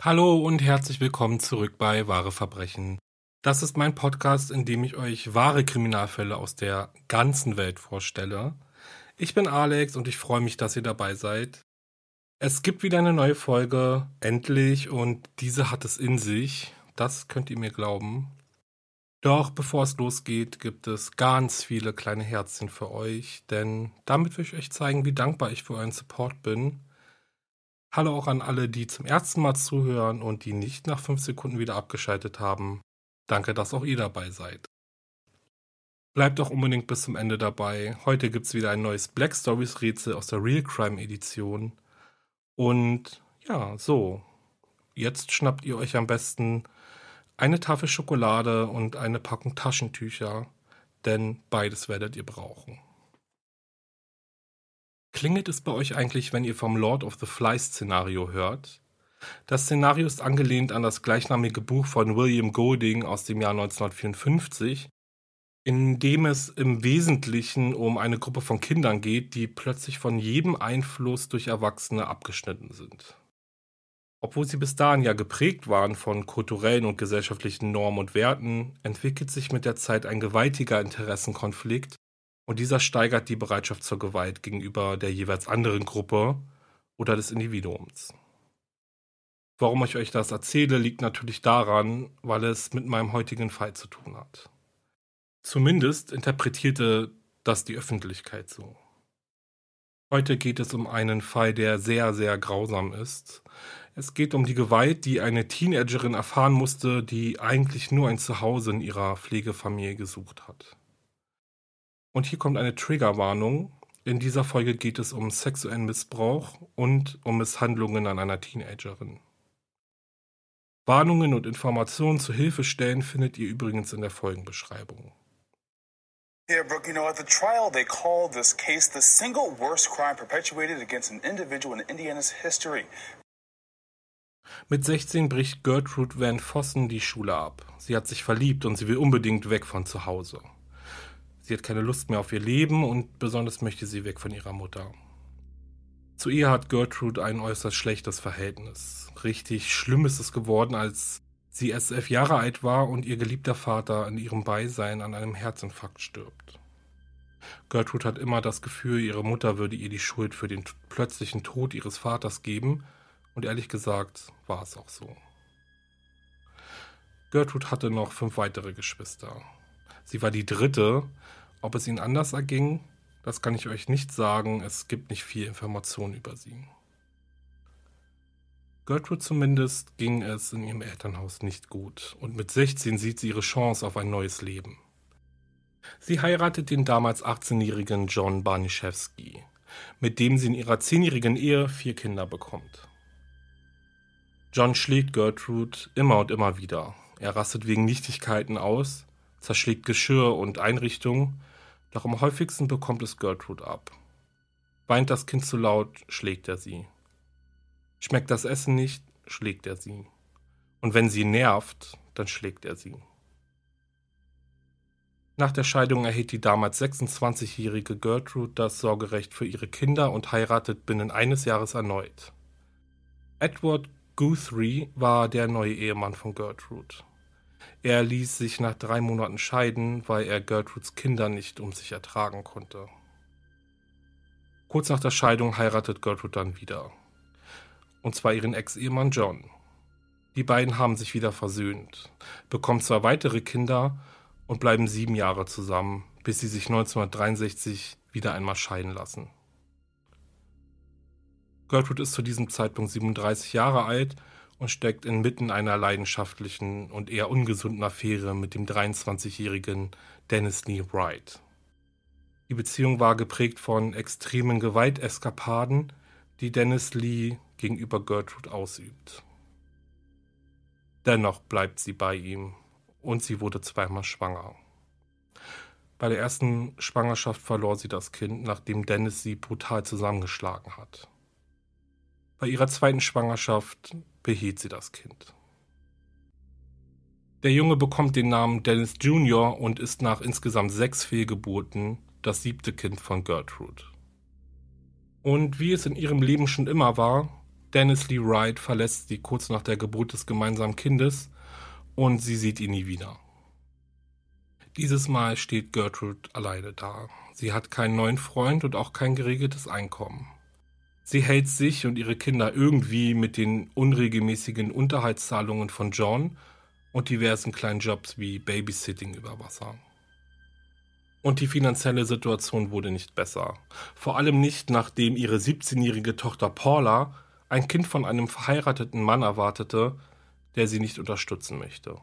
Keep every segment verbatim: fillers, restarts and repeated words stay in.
Hallo und herzlich willkommen zurück bei Wahre Verbrechen. Das ist mein Podcast, in dem ich euch wahre Kriminalfälle aus der ganzen Welt vorstelle. Ich bin Alex und ich freue mich, dass ihr dabei seid. Es gibt wieder eine neue Folge, endlich, und diese hat es in sich. Das könnt ihr mir glauben. Doch bevor es losgeht, gibt es ganz viele kleine Herzchen für euch, denn damit will ich euch zeigen, wie dankbar ich für euren Support bin. Hallo auch an alle, die zum ersten Mal zuhören und die nicht nach fünf Sekunden wieder abgeschaltet haben. Danke, dass auch ihr dabei seid. Bleibt auch unbedingt bis zum Ende dabei. Heute gibt es wieder ein neues Black Stories Rätsel aus der Real Crime Edition. Und ja, so. Jetzt schnappt ihr euch am besten eine Tafel Schokolade und eine Packung Taschentücher, denn beides werdet ihr brauchen. Klingelt es bei euch eigentlich, wenn ihr vom Lord of the Flies-Szenario hört? Das Szenario ist angelehnt an das gleichnamige Buch von William Golding aus dem Jahr neunzehnhundertvierundfünfzig, in dem es im Wesentlichen um eine Gruppe von Kindern geht, die plötzlich von jedem Einfluss durch Erwachsene abgeschnitten sind. Obwohl sie bis dahin ja geprägt waren von kulturellen und gesellschaftlichen Normen und Werten, entwickelt sich mit der Zeit ein gewaltiger Interessenkonflikt, und dieser steigert die Bereitschaft zur Gewalt gegenüber der jeweils anderen Gruppe oder des Individuums. Warum ich euch das erzähle, liegt natürlich daran, weil es mit meinem heutigen Fall zu tun hat. Zumindest interpretierte das die Öffentlichkeit so. Heute geht es um einen Fall, der sehr, sehr grausam ist. Es geht um die Gewalt, die eine Teenagerin erfahren musste, die eigentlich nur ein Zuhause in ihrer Pflegefamilie gesucht hat. Und hier kommt eine Triggerwarnung. In dieser Folge geht es um sexuellen Missbrauch und um Misshandlungen an einer Teenagerin. Warnungen und Informationen zu Hilfestellen findet ihr übrigens in der Folgenbeschreibung. Yeah, Brooke, you know, at the trial, they call this case the single worst crime perpetuated against an individual in Indiana's history. Mit sechzehn bricht Gertrude Van Vossen die Schule ab. Sie hat sich verliebt und sie will unbedingt weg von zu Hause. Sie hat keine Lust mehr auf ihr Leben und besonders möchte sie weg von ihrer Mutter. Zu ihr hat Gertrude ein äußerst schlechtes Verhältnis. Richtig schlimm ist es geworden, als sie erst elf Jahre alt war und ihr geliebter Vater in ihrem Beisein an einem Herzinfarkt stirbt. Gertrude hat immer das Gefühl, ihre Mutter würde ihr die Schuld für den plötzlichen Tod ihres Vaters geben, und ehrlich gesagt war es auch so. Gertrude hatte noch fünf weitere Geschwister. Sie war die dritte. Ob es ihnen anders erging, das kann ich euch nicht sagen. Es gibt nicht viel Informationen über sie. Gertrude zumindest ging es in ihrem Elternhaus nicht gut und mit sechzehn sieht sie ihre Chance auf ein neues Leben. Sie heiratet den damals achtzehnjährigen John Barniszewski, mit dem sie in ihrer zehnjährigen Ehe vier Kinder bekommt. John schlägt Gertrude immer und immer wieder. Er rastet wegen Nichtigkeiten aus, zerschlägt Geschirr und Einrichtungen, doch am häufigsten bekommt es Gertrude ab. Weint das Kind zu laut, schlägt er sie. Schmeckt das Essen nicht, schlägt er sie. Und wenn sie nervt, dann schlägt er sie. Nach der Scheidung erhält die damals sechsundzwanzigjährige Gertrude das Sorgerecht für ihre Kinder und heiratet binnen eines Jahres erneut. Edward Guthrie war der neue Ehemann von Gertrude. Er ließ sich nach drei Monaten scheiden, weil er Gertrudes Kinder nicht um sich ertragen konnte. Kurz nach der Scheidung heiratet Gertrude dann wieder. Und zwar ihren Ex-Ehemann John. Die beiden haben sich wieder versöhnt, bekommen zwei weitere Kinder und bleiben sieben Jahre zusammen, bis sie sich neunzehnhundertdreiundsechzig wieder einmal scheiden lassen. Gertrude ist zu diesem Zeitpunkt siebenunddreißig Jahre alt und steckt inmitten einer leidenschaftlichen und eher ungesunden Affäre mit dem dreiundzwanzigjährigen Dennis Lee Wright. Die Beziehung war geprägt von extremen Gewalteskapaden, die Dennis Lee gegenüber Gertrude ausübt. Dennoch bleibt sie bei ihm und sie wurde zweimal schwanger. Bei der ersten Schwangerschaft verlor sie das Kind, nachdem Dennis sie brutal zusammengeschlagen hat. Bei ihrer zweiten Schwangerschaft behielt sie das Kind. Der Junge bekommt den Namen Dennis Junior und ist nach insgesamt sechs Fehlgeburten das siebte Kind von Gertrude. Und wie es in ihrem Leben schon immer war, Dennis Lee Wright verlässt sie kurz nach der Geburt des gemeinsamen Kindes und sie sieht ihn nie wieder. Dieses Mal steht Gertrude alleine da. Sie hat keinen neuen Freund und auch kein geregeltes Einkommen. Sie hält sich und ihre Kinder irgendwie mit den unregelmäßigen Unterhaltszahlungen von John und diversen kleinen Jobs wie Babysitting über Wasser. Und die finanzielle Situation wurde nicht besser. Vor allem nicht, nachdem ihre siebzehnjährige Tochter Paula ein Kind von einem verheirateten Mann erwartete, der sie nicht unterstützen möchte.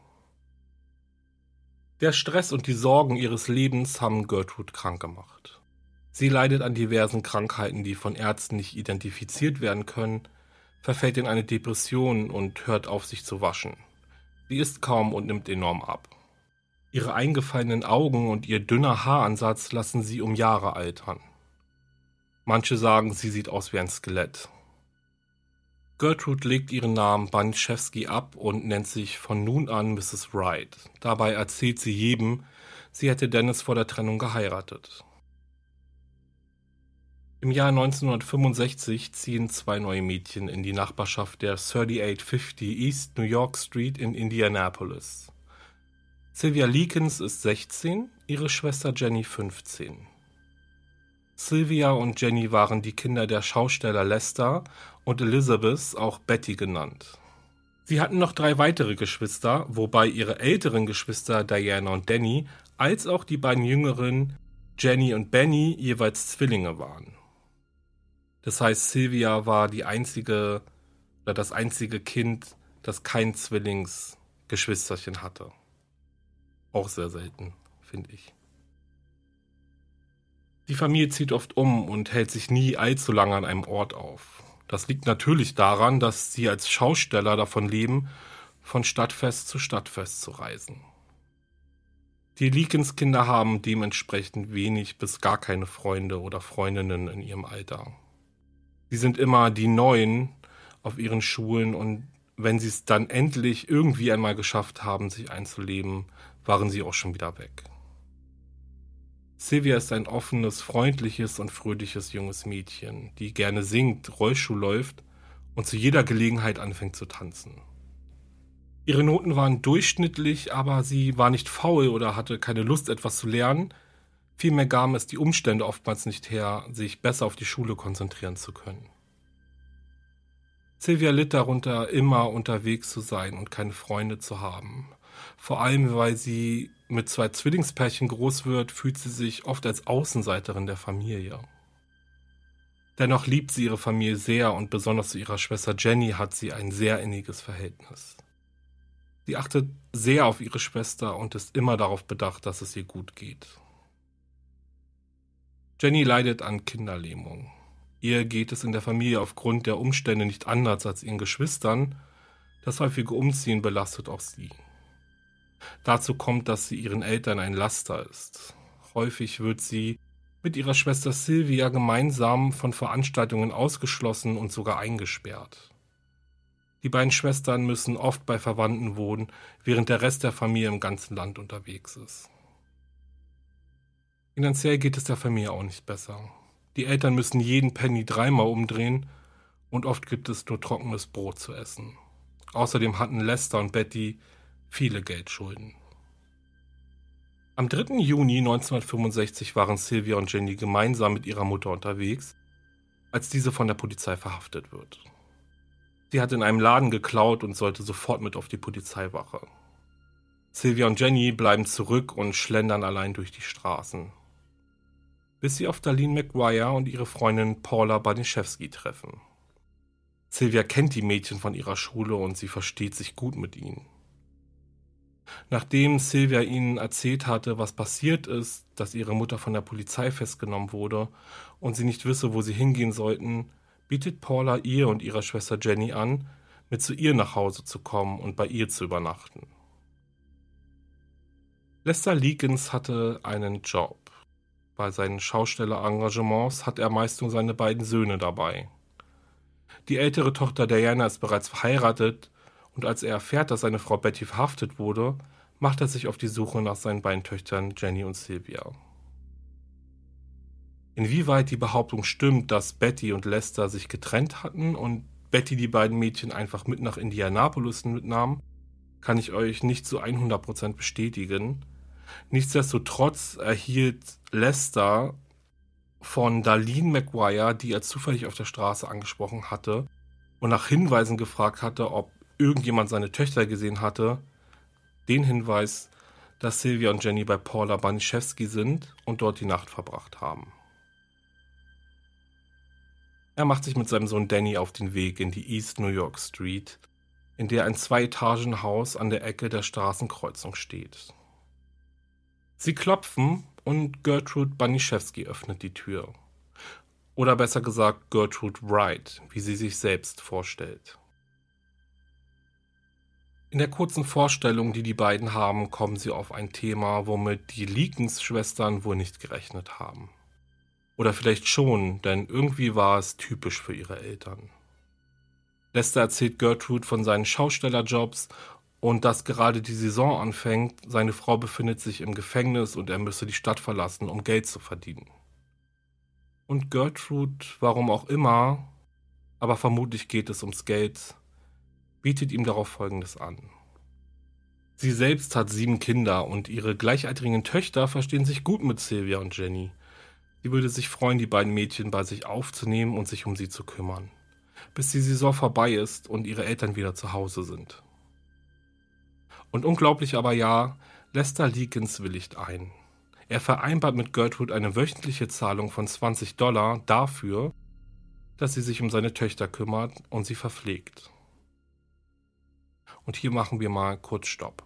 Der Stress und die Sorgen ihres Lebens haben Gertrude krank gemacht. Sie leidet an diversen Krankheiten, die von Ärzten nicht identifiziert werden können, verfällt in eine Depression und hört auf, sich zu waschen. Sie isst kaum und nimmt enorm ab. Ihre eingefallenen Augen und ihr dünner Haaransatz lassen sie um Jahre altern. Manche sagen, sie sieht aus wie ein Skelett. Gertrude legt ihren Namen Baniszewski ab und nennt sich von nun an Misses Wright. Dabei erzählt sie jedem, sie hätte Dennis vor der Trennung geheiratet. Im Jahr neunzehnhundertfünfundsechzig ziehen zwei neue Mädchen in die Nachbarschaft der achtunddreißig fünfzig East New York Street in Indianapolis. Sylvia Likens ist sechzehn, ihre Schwester Jenny fünfzehn. Sylvia und Jenny waren die Kinder der Schausteller Lester und Elizabeth, auch Betty genannt. Sie hatten noch drei weitere Geschwister, wobei ihre älteren Geschwister Diana und Danny, als auch die beiden jüngeren Jenny und Benny jeweils Zwillinge waren. Das heißt, Sylvia war die einzige oder das einzige Kind, das kein Zwillingsgeschwisterchen hatte. Auch sehr selten, finde ich. Die Familie zieht oft um und hält sich nie allzu lange an einem Ort auf. Das liegt natürlich daran, dass sie als Schausteller davon leben, von Stadtfest zu Stadtfest zu reisen. Die Likens-Kinder haben dementsprechend wenig bis gar keine Freunde oder Freundinnen in ihrem Alter. Sie sind immer die Neuen auf ihren Schulen und wenn sie es dann endlich irgendwie einmal geschafft haben, sich einzuleben, waren sie auch schon wieder weg. Sylvia ist ein offenes, freundliches und fröhliches junges Mädchen, die gerne singt, Rollschuh läuft und zu jeder Gelegenheit anfängt zu tanzen. Ihre Noten waren durchschnittlich, aber sie war nicht faul oder hatte keine Lust, etwas zu lernen. Vielmehr gaben es die Umstände oftmals nicht her, sich besser auf die Schule konzentrieren zu können. Sylvia litt darunter, immer unterwegs zu sein und keine Freunde zu haben. Vor allem, weil sie mit zwei Zwillingspärchen groß wird, fühlt sie sich oft als Außenseiterin der Familie. Dennoch liebt sie ihre Familie sehr und besonders zu ihrer Schwester Jenny hat sie ein sehr inniges Verhältnis. Sie achtet sehr auf ihre Schwester und ist immer darauf bedacht, dass es ihr gut geht. Jenny leidet an Kinderlähmung. Ihr geht es in der Familie aufgrund der Umstände nicht anders als ihren Geschwistern. Das häufige Umziehen belastet auch sie. Dazu kommt, dass sie ihren Eltern ein Laster ist. Häufig wird sie mit ihrer Schwester Sylvia gemeinsam von Veranstaltungen ausgeschlossen und sogar eingesperrt. Die beiden Schwestern müssen oft bei Verwandten wohnen, während der Rest der Familie im ganzen Land unterwegs ist. Finanziell geht es der Familie auch nicht besser. Die Eltern müssen jeden Penny dreimal umdrehen und oft gibt es nur trockenes Brot zu essen. Außerdem hatten Lester und Betty viele Geldschulden. Am dritten Juni neunzehnhundertfünfundsechzig waren Sylvia und Jenny gemeinsam mit ihrer Mutter unterwegs, als diese von der Polizei verhaftet wird. Sie hat in einem Laden geklaut und sollte sofort mit auf die Polizeiwache. Sylvia und Jenny bleiben zurück und schlendern allein durch die Straßen, bis sie auf Darlene McGuire und ihre Freundin Paula Baniszewski treffen. Sylvia kennt die Mädchen von ihrer Schule und sie versteht sich gut mit ihnen. Nachdem Sylvia ihnen erzählt hatte, was passiert ist, dass ihre Mutter von der Polizei festgenommen wurde und sie nicht wisse, wo sie hingehen sollten, bietet Paula ihr und ihrer Schwester Jenny an, mit zu ihr nach Hause zu kommen und bei ihr zu übernachten. Lester Likens hatte einen Job. Bei seinen Schaustellerengagements hat er meist nur seine beiden Söhne dabei. Die ältere Tochter Diana ist bereits verheiratet und als er erfährt, dass seine Frau Betty verhaftet wurde, macht er sich auf die Suche nach seinen beiden Töchtern Jenny und Sylvia. Inwieweit die Behauptung stimmt, dass Betty und Lester sich getrennt hatten und Betty die beiden Mädchen einfach mit nach Indianapolis mitnahm, kann ich euch nicht zu hundert Prozent bestätigen. Nichtsdestotrotz erhielt Lester von Darlene McGuire, die er zufällig auf der Straße angesprochen hatte und nach Hinweisen gefragt hatte, ob irgendjemand seine Töchter gesehen hatte, den Hinweis, dass Sylvia und Jenny bei Paula Baniszewski sind und dort die Nacht verbracht haben. Er macht sich mit seinem Sohn Danny auf den Weg in die East New York Street, in der ein Zwei-Etagen-Haus an der Ecke der Straßenkreuzung steht. Sie klopfen und Gertrude Baniszewski öffnet die Tür. Oder besser gesagt Gertrude Wright, wie sie sich selbst vorstellt. In der kurzen Vorstellung, die die beiden haben, kommen sie auf ein Thema, womit die Leakens-Schwestern wohl nicht gerechnet haben. Oder vielleicht schon, denn irgendwie war es typisch für ihre Eltern. Lester erzählt Gertrude von seinen Schaustellerjobs und dass gerade die Saison anfängt, seine Frau befindet sich im Gefängnis und er müsse die Stadt verlassen, um Geld zu verdienen. Und Gertrude, warum auch immer, aber vermutlich geht es ums Geld, bietet ihm darauf Folgendes an. Sie selbst hat sieben Kinder und ihre gleichaltrigen Töchter verstehen sich gut mit Sylvia und Jenny. Sie würde sich freuen, die beiden Mädchen bei sich aufzunehmen und sich um sie zu kümmern, bis die Saison vorbei ist und ihre Eltern wieder zu Hause sind. Und unglaublich aber ja, Lester Leakens willigt ein. Er vereinbart mit Gertrude eine wöchentliche Zahlung von zwanzig Dollar dafür, dass sie sich um seine Töchter kümmert und sie verpflegt. Und hier machen wir mal kurz Stopp.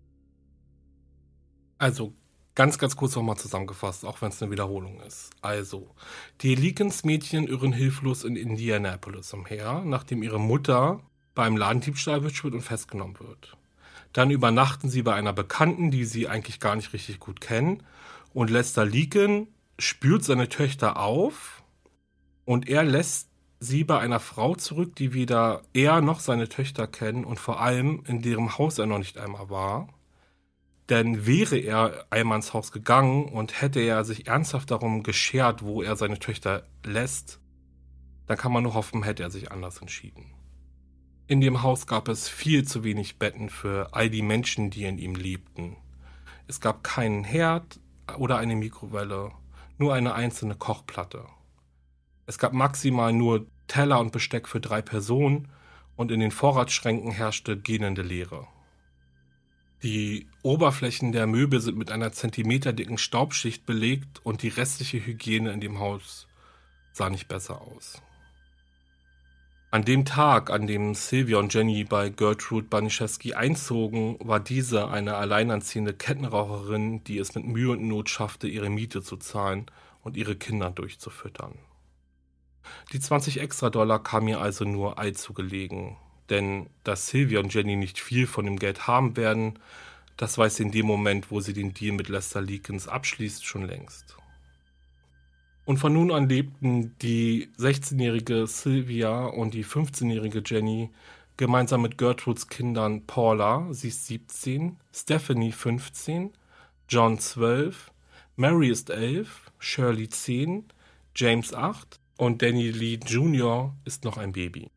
Also, ganz, ganz kurz nochmal zusammengefasst, auch wenn es eine Wiederholung ist. Also, die Leakens-Mädchen irren hilflos in Indianapolis umher, nachdem ihre Mutter beim Ladendiebstahl erwischt wird und festgenommen wird. Dann übernachten sie bei einer Bekannten, die sie eigentlich gar nicht richtig gut kennen. Und Lester Leaken spürt seine Töchter auf und er lässt sie bei einer Frau zurück, die weder er noch seine Töchter kennen und vor allem in deren Haus er noch nicht einmal war. Denn wäre er einmal ins Haus gegangen und hätte er sich ernsthaft darum geschert, wo er seine Töchter lässt, dann kann man nur hoffen, hätte er sich anders entschieden. In dem Haus gab es viel zu wenig Betten für all die Menschen, die in ihm lebten. Es gab keinen Herd oder eine Mikrowelle, nur eine einzelne Kochplatte. Es gab maximal nur Teller und Besteck für drei Personen und in den Vorratsschränken herrschte gähnende Leere. Die Oberflächen der Möbel sind mit einer zentimeterdicken Staubschicht belegt und die restliche Hygiene in dem Haus sah nicht besser aus. An dem Tag, an dem Sylvia und Jenny bei Gertrude Baniszewski einzogen, war diese eine alleinerziehende Kettenraucherin, die es mit Mühe und Not schaffte, ihre Miete zu zahlen und ihre Kinder durchzufüttern. Die zwanzig extra Dollar kamen ihr also nur allzu gelegen, denn dass Sylvia und Jenny nicht viel von dem Geld haben werden, das weiß sie in dem Moment, wo sie den Deal mit Lester Leakens abschließt, schon längst. Und von nun an lebten die sechzehnjährige Sylvia und die fünfzehnjährige Jenny gemeinsam mit Gertrudes Kindern Paula, sie ist siebzehn, Stephanie fünfzehn, John zwölf, Mary ist elf, Shirley zehn, James acht und Danny Lee Junior ist noch ein Baby.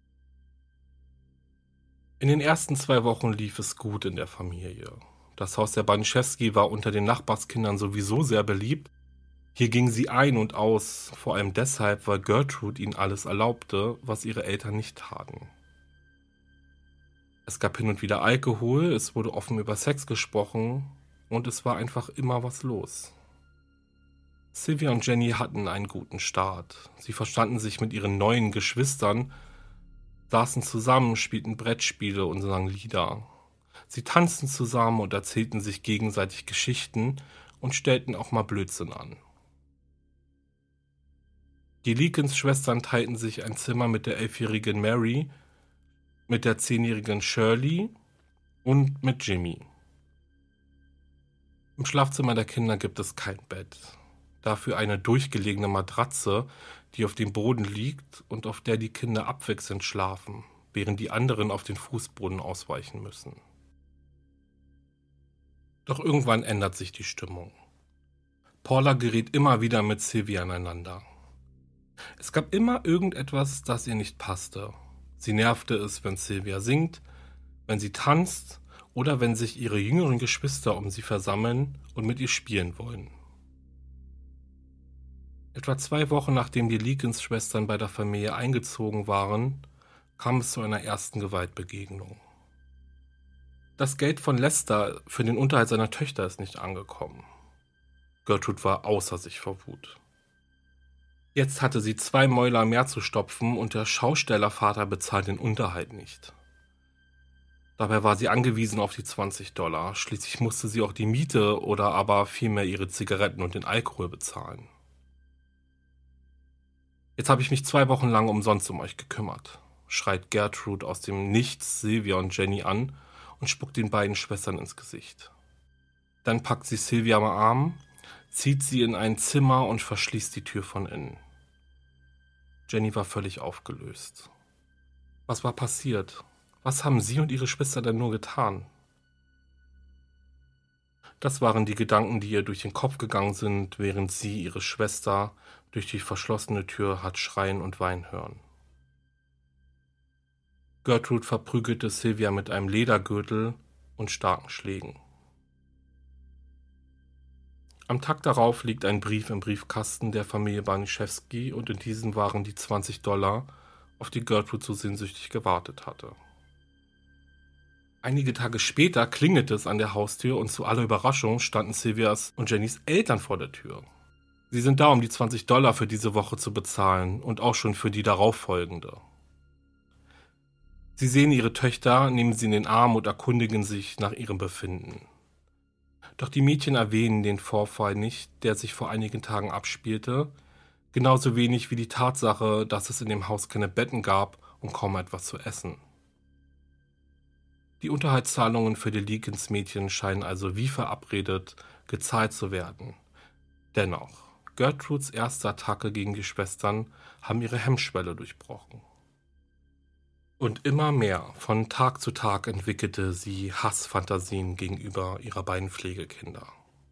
In den ersten zwei Wochen lief es gut in der Familie. Das Haus der Baniszewski war unter den Nachbarskindern sowieso sehr beliebt. Hier ging sie ein und aus, vor allem deshalb, weil Gertrude ihnen alles erlaubte, was ihre Eltern nicht taten. Es gab hin und wieder Alkohol, es wurde offen über Sex gesprochen und es war einfach immer was los. Sylvia und Jenny hatten einen guten Start. Sie verstanden sich mit ihren neuen Geschwistern, saßen zusammen, spielten Brettspiele und sangen Lieder. Sie tanzten zusammen und erzählten sich gegenseitig Geschichten und stellten auch mal Blödsinn an. Die Leakens-Schwestern teilten sich ein Zimmer mit der elfjährigen Mary, mit der zehnjährigen Shirley und mit Jimmy. Im Schlafzimmer der Kinder gibt es kein Bett. Dafür eine durchgelegene Matratze, die auf dem Boden liegt und auf der die Kinder abwechselnd schlafen, während die anderen auf den Fußboden ausweichen müssen. Doch irgendwann ändert sich die Stimmung. Paula gerät immer wieder mit Sylvia aneinander. Es gab immer irgendetwas, das ihr nicht passte. Sie nervte es, wenn Sylvia singt, wenn sie tanzt oder wenn sich ihre jüngeren Geschwister um sie versammeln und mit ihr spielen wollen. Etwa zwei Wochen nachdem die Leakins-Schwestern bei der Familie eingezogen waren, kam es zu einer ersten Gewaltbegegnung. Das Geld von Lester für den Unterhalt seiner Töchter ist nicht angekommen. Gertrude war außer sich vor Wut. Jetzt hatte sie zwei Mäuler mehr zu stopfen und der Schaustellervater bezahlt den Unterhalt nicht. Dabei war sie angewiesen auf die zwanzig Dollar, schließlich musste sie auch die Miete oder aber vielmehr ihre Zigaretten und den Alkohol bezahlen. Jetzt habe ich mich zwei Wochen lang umsonst um euch gekümmert, schreit Gertrude aus dem Nichts Sylvia und Jenny an und spuckt den beiden Schwestern ins Gesicht. Dann packt sie Sylvia am Arm, zieht sie in ein Zimmer und verschließt die Tür von innen. Jenny war völlig aufgelöst. Was war passiert? Was haben sie und ihre Schwester denn nur getan? Das waren die Gedanken, die ihr durch den Kopf gegangen sind, während sie ihre Schwester durch die verschlossene Tür hat schreien und weinen hören. Gertrude verprügelte Sylvia mit einem Ledergürtel und starken Schlägen. Am Tag darauf liegt ein Brief im Briefkasten der Familie Baniszewski und in diesem waren die zwanzig Dollar, auf die Gertrude so sehnsüchtig gewartet hatte. Einige Tage später klingelte es an der Haustür und zu aller Überraschung standen Sylvias und Jennys Eltern vor der Tür. Sie sind da, um die zwanzig Dollar für diese Woche zu bezahlen und auch schon für die darauffolgende. Sie sehen ihre Töchter, nehmen sie in den Arm und erkundigen sich nach ihrem Befinden. Doch die Mädchen erwähnen den Vorfall nicht, der sich vor einigen Tagen abspielte, genauso wenig wie die Tatsache, dass es in dem Haus keine Betten gab und kaum etwas zu essen. Die Unterhaltszahlungen für die Leakins-Mädchen scheinen also wie verabredet gezahlt zu werden. Dennoch, Gertrudes erste Attacke gegen die Schwestern haben ihre Hemmschwelle durchbrochen. Und immer mehr, von Tag zu Tag entwickelte sie Hassfantasien gegenüber ihrer beiden Pflegekinder.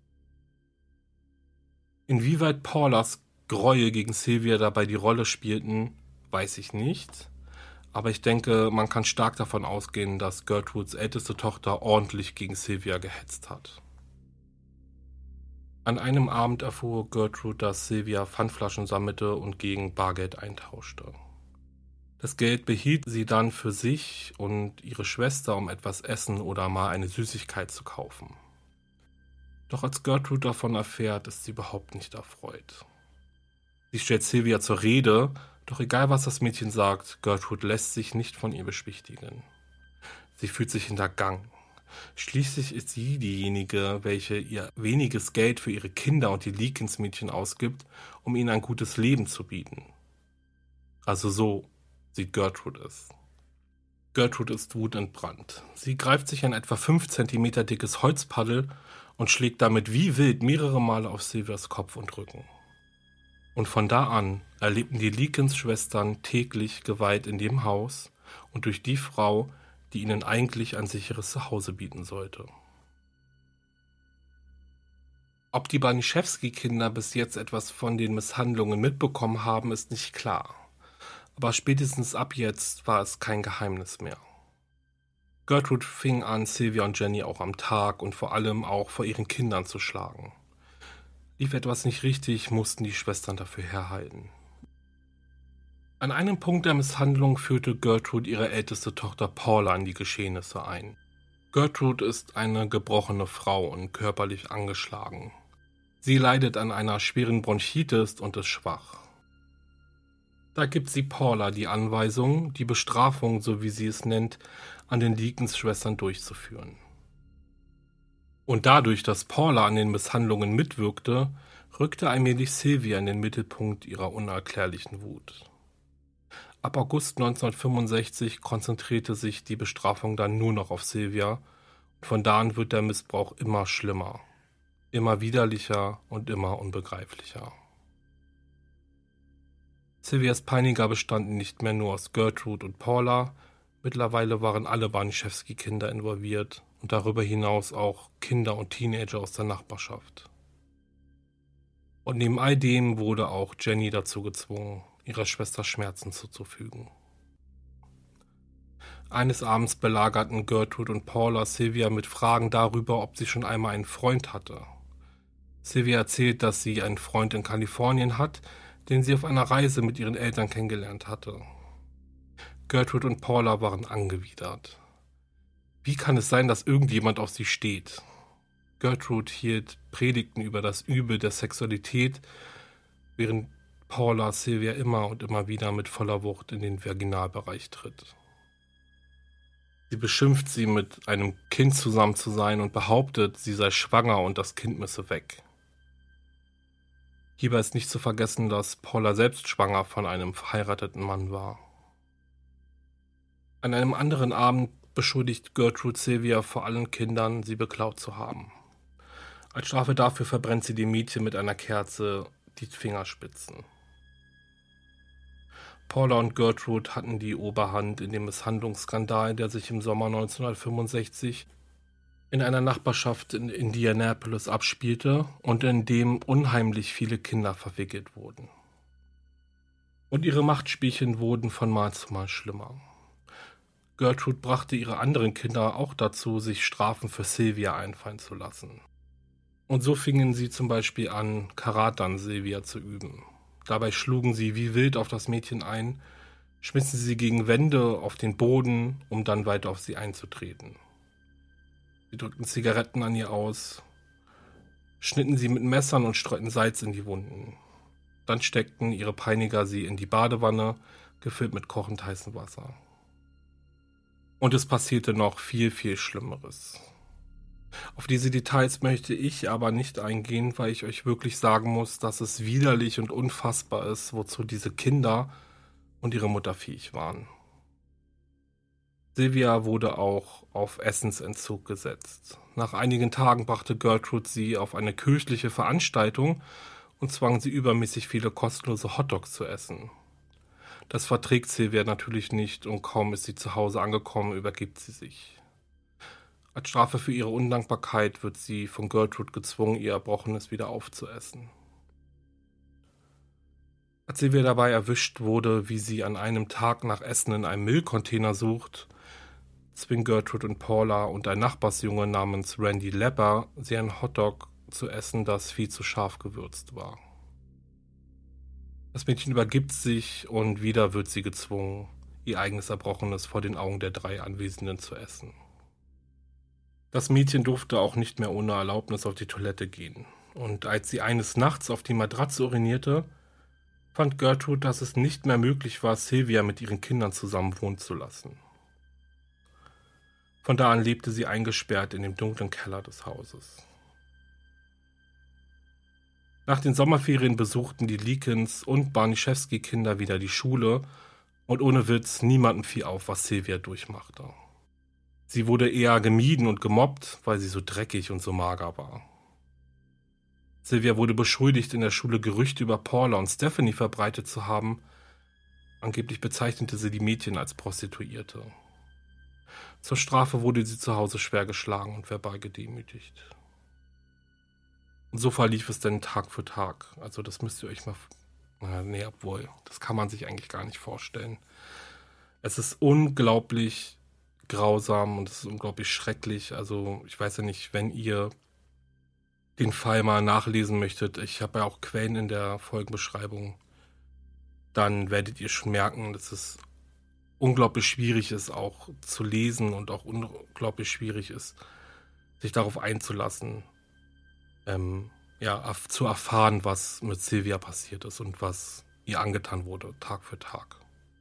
Inwieweit Paulas Gräuel gegen Sylvia dabei die Rolle spielten, weiß ich nicht. Aber ich denke, man kann stark davon ausgehen, dass Gertrudes älteste Tochter ordentlich gegen Sylvia gehetzt hat. An einem Abend erfuhr Gertrude, dass Sylvia Pfandflaschen sammelte und gegen Bargeld eintauschte. Das Geld behielt sie dann für sich und ihre Schwester, um etwas Essen oder mal eine Süßigkeit zu kaufen. Doch als Gertrude davon erfährt, ist sie überhaupt nicht erfreut. Sie stellt Sylvia zur Rede, doch egal was das Mädchen sagt, Gertrude lässt sich nicht von ihr beschwichtigen. Sie fühlt sich hintergangen. Schließlich ist sie diejenige, welche ihr weniges Geld für ihre Kinder und die Leakins-Mädchen ausgibt, um ihnen ein gutes Leben zu bieten. Also so sieht Gertrude es. Gertrude ist wutentbrannt. Sie greift sich ein etwa fünf Zentimeter dickes Holzpaddel und schlägt damit wie wild mehrere Male auf Sylvias Kopf und Rücken. Und von da an erlebten die Leakins-Schwestern täglich Gewalt in dem Haus und durch die Frau, die ihnen eigentlich ein sicheres Zuhause bieten sollte. Ob die Baniszewski-Kinder bis jetzt etwas von den Misshandlungen mitbekommen haben, ist nicht klar. Aber spätestens ab jetzt war es kein Geheimnis mehr. Gertrude fing an, Sylvia und Jenny auch am Tag und vor allem auch vor ihren Kindern zu schlagen. Lief etwas nicht richtig, mussten die Schwestern dafür herhalten. An einem Punkt der Misshandlung führte Gertrude ihre älteste Tochter Paula in die Geschehnisse ein. Gertrude ist eine gebrochene Frau und körperlich angeschlagen. Sie leidet an einer schweren Bronchitis und ist schwach. Da gibt sie Paula die Anweisung, die Bestrafung, so wie sie es nennt, an den Leakins-Schwestern durchzuführen. Und dadurch, dass Paula an den Misshandlungen mitwirkte, rückte allmählich Sylvia in den Mittelpunkt ihrer unerklärlichen Wut. Ab August neunzehnhundertfünfundsechzig konzentrierte sich die Bestrafung dann nur noch auf Sylvia und von da an wird der Missbrauch immer schlimmer, immer widerlicher und immer unbegreiflicher. Sylvias Peiniger bestanden nicht mehr nur aus Gertrude und Paula, mittlerweile waren alle Baniszewski-Kinder involviert und darüber hinaus auch Kinder und Teenager aus der Nachbarschaft. Und neben all dem wurde auch Jenny dazu gezwungen, ihrer Schwester Schmerzen zuzufügen. Eines Abends belagerten Gertrude und Paula Sylvia mit Fragen darüber, ob sie schon einmal einen Freund hatte. Sylvia erzählt, dass sie einen Freund in Kalifornien hat, den sie auf einer Reise mit ihren Eltern kennengelernt hatte. Gertrude und Paula waren angewidert. Wie kann es sein, dass irgendjemand auf sie steht? Gertrude hielt Predigten über das Übel der Sexualität, während Paula Sylvia immer und immer wieder mit voller Wucht in den Vaginalbereich tritt. Sie beschimpft sie, mit einem Kind zusammen zu sein und behauptet, sie sei schwanger und das Kind müsse weg. Hierbei ist nicht zu vergessen, dass Paula selbst schwanger von einem verheirateten Mann war. An einem anderen Abend beschuldigt Gertrude Sylvia vor allen Kindern, sie beklaut zu haben. Als Strafe dafür verbrennt sie dem Mädchen mit einer Kerze die Fingerspitzen. Paula und Gertrude hatten die Oberhand in dem Misshandlungsskandal, der sich im Sommer neunzehnhundertfünfundsechzig in einer Nachbarschaft in Indianapolis abspielte und in dem unheimlich viele Kinder verwickelt wurden. Und ihre Machtspielchen wurden von Mal zu Mal schlimmer. Gertrude brachte ihre anderen Kinder auch dazu, sich Strafen für Sylvia einfallen zu lassen. Und so fingen sie zum Beispiel an, Karate an Sylvia zu üben. Dabei schlugen sie wie wild auf das Mädchen ein, schmissen sie gegen Wände auf den Boden, um dann weiter auf sie einzutreten. Sie drückten Zigaretten an ihr aus, schnitten sie mit Messern und streuten Salz in die Wunden. Dann steckten ihre Peiniger sie in die Badewanne, gefüllt mit kochend heißem Wasser. Und es passierte noch viel, viel Schlimmeres. Auf diese Details möchte ich aber nicht eingehen, weil ich euch wirklich sagen muss, dass es widerlich und unfassbar ist, wozu diese Kinder und ihre Mutter fähig waren. Sylvia wurde auch auf Essensentzug gesetzt. Nach einigen Tagen brachte Gertrude sie auf eine kirchliche Veranstaltung und zwang sie übermäßig viele kostenlose Hotdogs zu essen. Das verträgt Sylvia natürlich nicht und kaum ist sie zu Hause angekommen, übergibt sie sich. Als Strafe für ihre Undankbarkeit wird sie von Gertrude gezwungen, ihr Erbrochenes wieder aufzuessen. Als Sylvia dabei erwischt wurde, wie sie an einem Tag nach Essen in einem Müllcontainer sucht, zwingen Gertrude und Paula und ein Nachbarsjunge namens Randy Lepper sie ein Hotdog zu essen, das viel zu scharf gewürzt war. Das Mädchen übergibt sich und wieder wird sie gezwungen, ihr eigenes Erbrochenes vor den Augen der drei Anwesenden zu essen. Das Mädchen durfte auch nicht mehr ohne Erlaubnis auf die Toilette gehen. Und als sie eines Nachts auf die Matratze urinierte, fand Gertrude, dass es nicht mehr möglich war, Sylvia mit ihren Kindern zusammen wohnen zu lassen. Von da an lebte sie eingesperrt in dem dunklen Keller des Hauses. Nach den Sommerferien besuchten die Leakins und Barniszewski-Kinder wieder die Schule und ohne Witz, niemandem fiel auf, was Sylvia durchmachte. Sie wurde eher gemieden und gemobbt, weil sie so dreckig und so mager war. Sylvia wurde beschuldigt, in der Schule Gerüchte über Paula und Stephanie verbreitet zu haben. Angeblich bezeichnete sie die Mädchen als Prostituierte. Zur Strafe wurde sie zu Hause schwer geschlagen und verbal gedemütigt. Und so verlief es dann Tag für Tag. Also das müsst ihr euch mal... Na, nee, obwohl, das kann man sich eigentlich gar nicht vorstellen. Es ist unglaublich grausam und es ist unglaublich schrecklich. Also ich weiß ja nicht, wenn ihr den Fall mal nachlesen möchtet, ich habe ja auch Quellen in der Folgenbeschreibung, dann werdet ihr schon merken, dass es unglaublich schwierig ist, auch zu lesen und auch unglaublich schwierig ist, sich darauf einzulassen, ähm, ja, erf- zu erfahren, was mit Sylvia passiert ist und was ihr angetan wurde, Tag für Tag.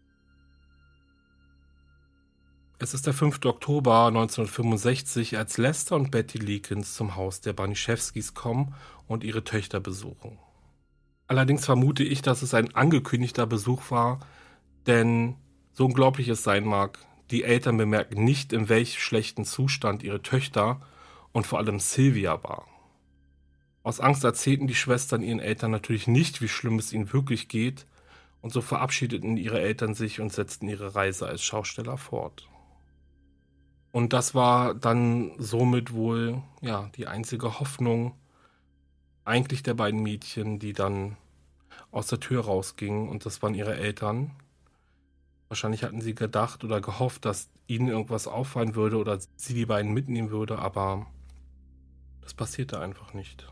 Es ist der fünfte Oktober neunzehnhundertfünfundsechzig, als Lester und Betty Leakins zum Haus der Barniszewskis kommen und ihre Töchter besuchen. Allerdings vermute ich, dass es ein angekündigter Besuch war, denn so unglaublich es sein mag, die Eltern bemerken nicht, in welch schlechten Zustand ihre Töchter und vor allem Sylvia war. Aus Angst erzählten die Schwestern ihren Eltern natürlich nicht, wie schlimm es ihnen wirklich geht, und so verabschiedeten ihre Eltern sich und setzten ihre Reise als Schausteller fort. Und das war dann somit wohl, ja, die einzige Hoffnung eigentlich der beiden Mädchen, die dann aus der Tür rausgingen, und das waren ihre Eltern. Wahrscheinlich hatten sie gedacht oder gehofft, dass ihnen irgendwas auffallen würde oder sie die beiden mitnehmen würde, aber das passierte einfach nicht.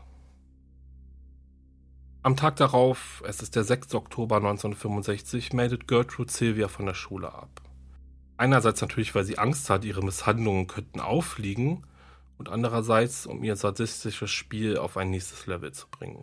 Am Tag darauf, es ist der sechste Oktober neunzehnhundertfünfundsechzig, meldet Gertrude Sylvia von der Schule ab. Einerseits natürlich, weil sie Angst hat, ihre Misshandlungen könnten auffliegen, und andererseits, um ihr sadistisches Spiel auf ein nächstes Level zu bringen.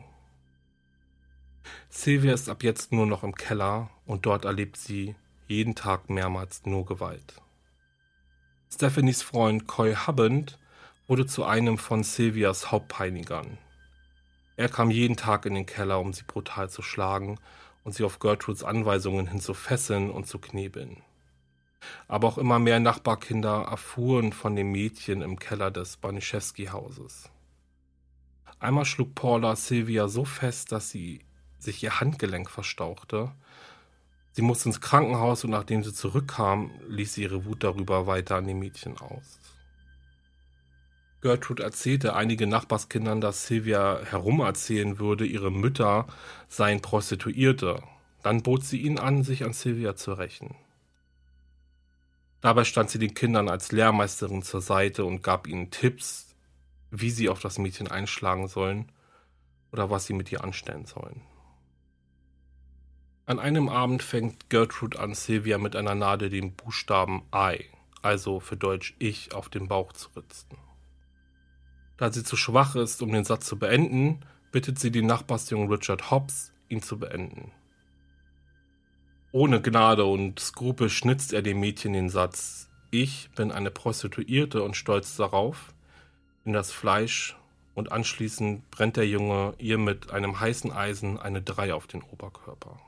Sylvia ist ab jetzt nur noch im Keller und dort erlebt sie jeden Tag mehrmals nur Gewalt. Stephanies Freund Coy Hubbard wurde zu einem von Sylvias Hauptpeinigern. Er kam jeden Tag in den Keller, um sie brutal zu schlagen und sie auf Gertrudes Anweisungen hin zu fesseln und zu knebeln. Aber auch immer mehr Nachbarkinder erfuhren von dem Mädchen im Keller des Baniszewski-Hauses. Einmal schlug Paula Sylvia so fest, dass sie sich ihr Handgelenk verstauchte. Sie musste ins Krankenhaus und nachdem sie zurückkam, ließ sie ihre Wut darüber weiter an dem Mädchen aus. Gertrude erzählte einigen Nachbarskindern, dass Sylvia herumerzählen würde, ihre Mütter seien Prostituierte. Dann bot sie ihnen an, sich an Sylvia zu rächen. Dabei stand sie den Kindern als Lehrmeisterin zur Seite und gab ihnen Tipps, wie sie auf das Mädchen einschlagen sollen oder was sie mit ihr anstellen sollen. An einem Abend fängt Gertrude an, Sylvia mit einer Nadel den Buchstaben I, also für Deutsch Ich, auf den Bauch zu ritzen. Da sie zu schwach ist, um den Satz zu beenden, bittet sie den Nachbarsjungen Richard Hobbs, ihn zu beenden. Ohne Gnade und Skrupel schnitzt er dem Mädchen den Satz Ich bin eine Prostituierte und stolz darauf in das Fleisch und anschließend brennt der Junge ihr mit einem heißen Eisen eine drei auf den Oberkörper.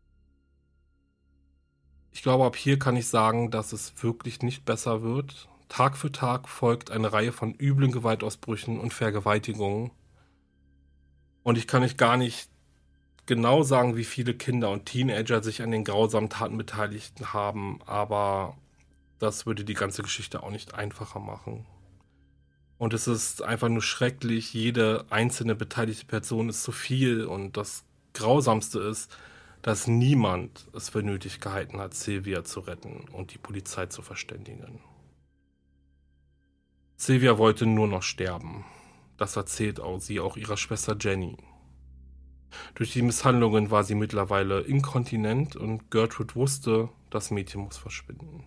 Ich glaube, ab hier kann ich sagen, dass es wirklich nicht besser wird. Tag für Tag folgt eine Reihe von üblen Gewaltausbrüchen und Vergewaltigungen. Und ich kann euch gar nicht genau sagen, wie viele Kinder und Teenager sich an den grausamen Taten beteiligt haben, aber das würde die ganze Geschichte auch nicht einfacher machen. Und es ist einfach nur schrecklich, jede einzelne beteiligte Person ist zu viel und das Grausamste ist, dass niemand es für nötig gehalten hat, Sylvia zu retten und die Polizei zu verständigen. Sylvia wollte nur noch sterben. Das erzählt auch sie auch ihrer Schwester Jenny. Durch die Misshandlungen war sie mittlerweile inkontinent und Gertrude wusste, das Mädchen muss verschwinden.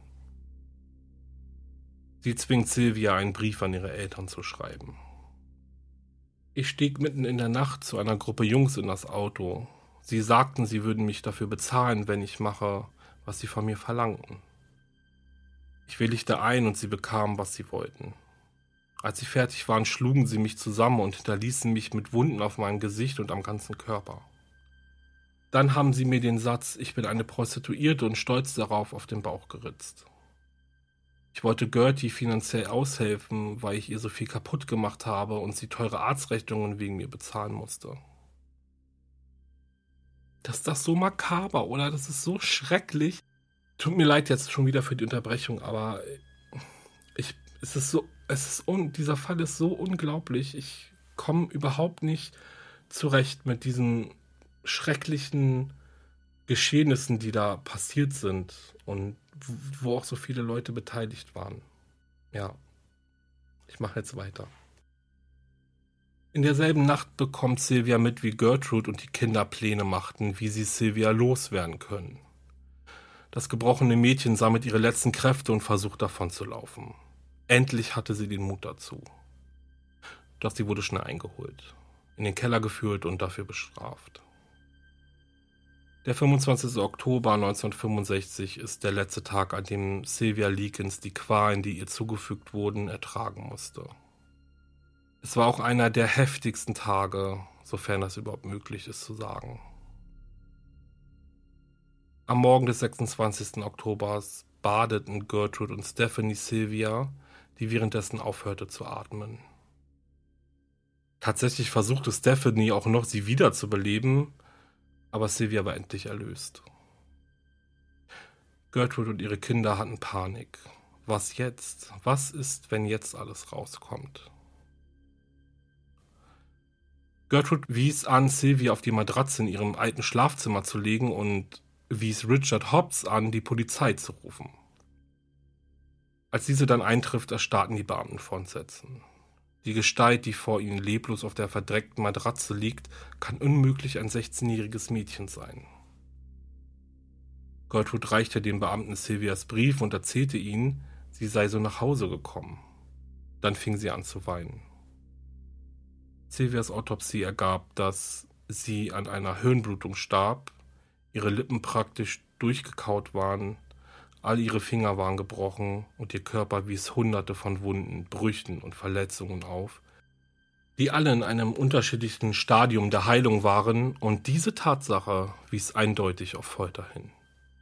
Sie zwingt Sylvia, einen Brief an ihre Eltern zu schreiben. Ich stieg mitten in der Nacht zu einer Gruppe Jungs in das Auto. Sie sagten, sie würden mich dafür bezahlen, wenn ich mache, was sie von mir verlangten. Ich willigte ein und sie bekamen, was sie wollten. Als sie fertig waren, schlugen sie mich zusammen und hinterließen mich mit Wunden auf meinem Gesicht und am ganzen Körper. Dann haben sie mir den Satz, ich bin eine Prostituierte und stolz darauf, auf den Bauch geritzt. Ich wollte Gertie finanziell aushelfen, weil ich ihr so viel kaputt gemacht habe und sie teure Arztrechnungen wegen mir bezahlen musste. Das ist das so makaber, oder? Das ist so schrecklich. Tut mir leid jetzt schon wieder für die Unterbrechung, aber ich, es ist so, es ist un, dieser Fall ist so unglaublich. Ich komme überhaupt nicht zurecht mit diesen schrecklichen Geschehnissen, die da passiert sind und wo auch so viele Leute beteiligt waren. Ja, ich mache jetzt weiter. In derselben Nacht bekommt Sylvia mit, wie Gertrude und die Kinder Pläne machten, wie sie Sylvia loswerden können. Das gebrochene Mädchen sammelt ihre letzten Kräfte und versucht davon zu laufen. Endlich hatte sie den Mut dazu. Doch sie wurde schnell eingeholt, in den Keller geführt und dafür bestraft. Der fünfundzwanzigste Oktober neunzehnhundertfünfundsechzig ist der letzte Tag, an dem Sylvia Likens die Qualen, die ihr zugefügt wurden, ertragen musste. Es war auch einer der heftigsten Tage, sofern das überhaupt möglich ist zu sagen. Am Morgen des sechsundzwanzigsten Oktobers badeten Gertrude und Stephanie Sylvia, die währenddessen aufhörte zu atmen. Tatsächlich versuchte Stephanie auch noch, sie wiederzubeleben, aber Sylvia war endlich erlöst. Gertrude und ihre Kinder hatten Panik. Was jetzt? Was ist, wenn jetzt alles rauskommt? Gertrude wies an, Sylvia auf die Matratze in ihrem alten Schlafzimmer zu legen und wies Richard Hobbs an, die Polizei zu rufen. Als diese dann eintrifft, erstarrten die Beamten vor Entsetzen. Die Gestalt, die vor ihnen leblos auf der verdreckten Matratze liegt, kann unmöglich ein sechzehnjähriges Mädchen sein. Gertrude reichte den Beamten Sylvias Brief und erzählte ihnen, sie sei so nach Hause gekommen. Dann fing sie an zu weinen. Sylvias Autopsie ergab, dass sie an einer Hirnblutung starb, ihre Lippen praktisch durchgekaut waren, all ihre Finger waren gebrochen und ihr Körper wies hunderte von Wunden, Brüchen und Verletzungen auf, die alle in einem unterschiedlichen Stadium der Heilung waren, und diese Tatsache wies eindeutig auf Folter hin.